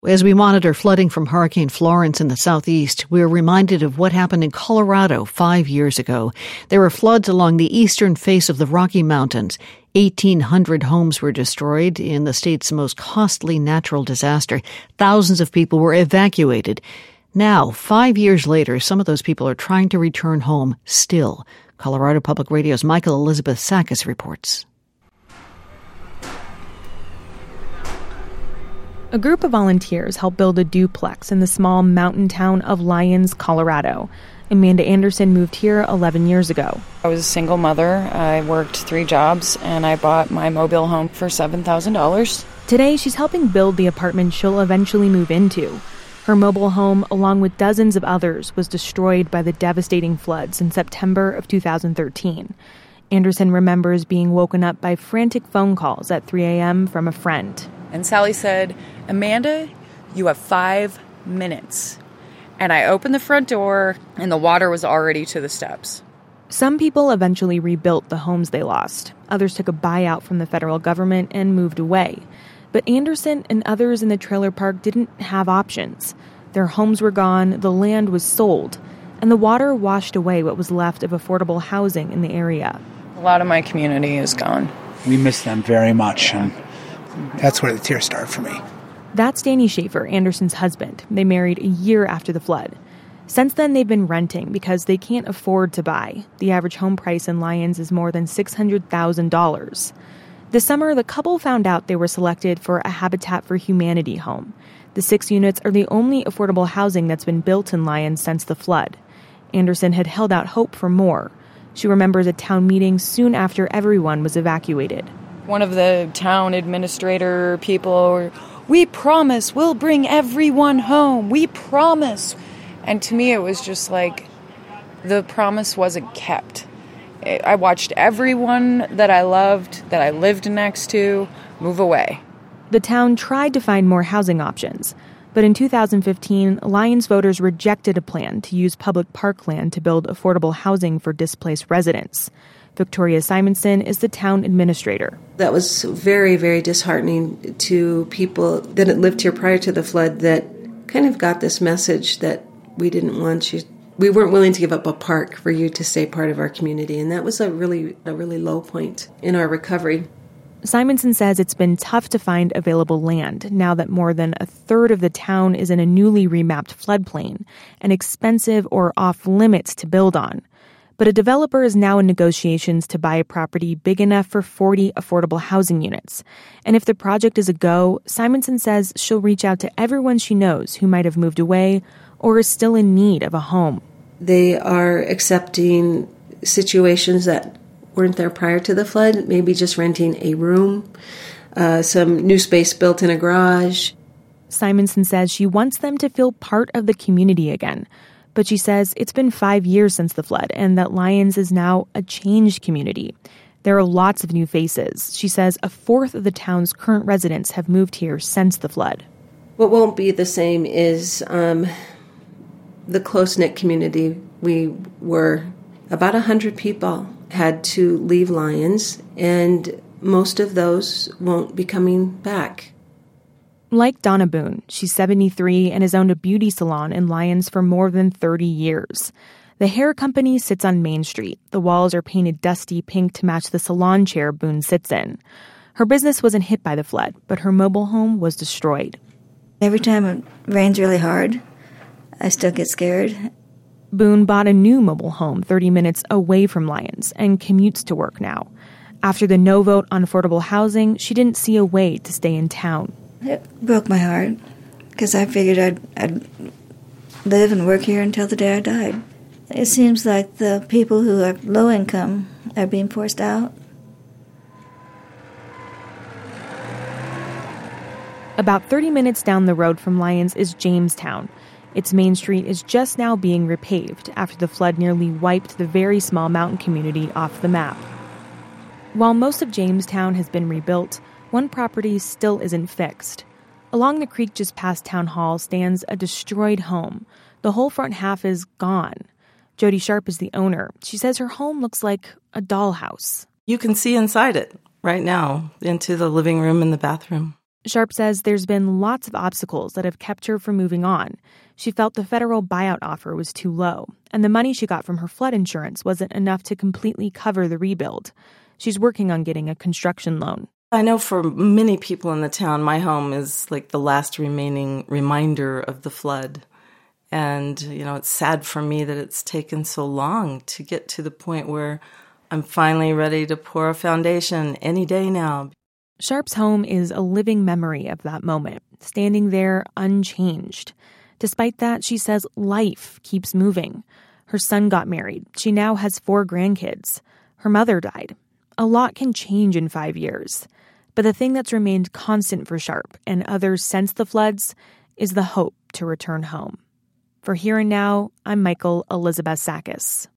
As we monitor flooding from Hurricane Florence in the southeast, we're reminded of what happened in Colorado 5 years ago. There were floods along the eastern face of the Rocky Mountains. 1,800 homes were destroyed in the state's most costly natural disaster. Thousands of people were evacuated. Now, 5 years later, some of those people are trying to return home still. Colorado Public Radio's Michael Elizabeth Sakis reports. A group of volunteers helped build a duplex in the small mountain town of Lyons, Colorado. Amanda Anderson moved here 11 years ago. I was a single mother. I worked 3 jobs, and I bought my mobile home for $7,000. Today, she's helping build the apartment she'll eventually move into. Her mobile home, along with dozens of others, was destroyed by the devastating floods in September of 2013. Anderson remembers being woken up by frantic phone calls at 3 a.m. from a friend. And Sally said, "Amanda, you have 5 minutes." And I opened the front door, and the water was already to the steps. Some people eventually rebuilt the homes they lost. Others took a buyout from the federal government and moved away. But Anderson and others in the trailer park didn't have options. Their homes were gone, the land was sold, and the water washed away what was left of affordable housing in the area. A lot of my community is gone. We miss them very much, and that's where the tears start for me. That's Danny Schaefer, Anderson's husband. They married a year after the flood. Since then, they've been renting because they can't afford to buy. The average home price in Lyons is more than $600,000. This summer, the couple found out they were selected for a Habitat for Humanity home. The 6 units are the only affordable housing that's been built in Lyons since the flood. Anderson had held out hope for more. She remembers a town meeting soon after everyone was evacuated. One of the town administrator people, "We promise we'll bring everyone home. We promise." And to me, it was just like the promise wasn't kept. I watched everyone that I loved, that I lived next to, move away. The town tried to find more housing options, but in 2015, Lyons voters rejected a plan to use public parkland to build affordable housing for displaced residents. Victoria Simonson is the town administrator. That was very, very disheartening to people that had lived here prior to the flood that kind of got this message that we didn't want you. We weren't willing to give up a park for you to stay part of our community. And that was a really low point in our recovery. Simonson says it's been tough to find available land now that more than a third of the town is in a newly remapped floodplain and expensive or off limits to build on. But a developer is now in negotiations to buy a property big enough for 40 affordable housing units. And if the project is a go, Simonson says she'll reach out to everyone she knows who might have moved away or is still in need of a home. They are accepting situations that weren't there prior to the flood, maybe just renting a room, some new space built in a garage. Simonson says she wants them to feel part of the community again. But she says it's been 5 years since the flood and that Lyons is now a changed community. There are lots of new faces. She says a fourth of the town's current residents have moved here since the flood. What won't be the same is the close-knit community. We were about 100 people had to leave Lyons, and most of those won't be coming back. Like Donna Boone, she's 73 and has owned a beauty salon in Lyons for more than 30 years. The hair company sits on Main Street. The walls are painted dusty pink to match the salon chair Boone sits in. Her business wasn't hit by the flood, but her mobile home was destroyed. Every time it rains really hard, I still get scared. Boone bought a new mobile home 30 minutes away from Lyons and commutes to work now. After the no vote on affordable housing, she didn't see a way to stay in town. It broke my heart because I figured I'd live and work here until the day I died. It seems like the people who are low income are being forced out. About 30 minutes down the road from Lyons is Jamestown. Its main street is just now being repaved after the flood nearly wiped the very small mountain community off the map. While most of Jamestown has been rebuilt, one property still isn't fixed. Along the creek just past Town Hall stands a destroyed home. The whole front half is gone. Jody Sharp is the owner. She says her home looks like a dollhouse. You can see inside it right now, into the living room and the bathroom. Sharp says there's been lots of obstacles that have kept her from moving on. She felt the federal buyout offer was too low, and the money she got from her flood insurance wasn't enough to completely cover the rebuild. She's working on getting a construction loan. I know for many people in the town, my home is like the last remaining reminder of the flood. And, it's sad for me that it's taken so long to get to the point where I'm finally ready to pour a foundation any day now. Sharp's home is a living memory of that moment, standing there unchanged. Despite that, she says life keeps moving. Her son got married. She now has 4 grandkids. Her mother died. A lot can change in 5 years. But the thing that's remained constant for Sharp and others since the floods is the hope to return home. For Here and Now, I'm Michael Elizabeth Sakis.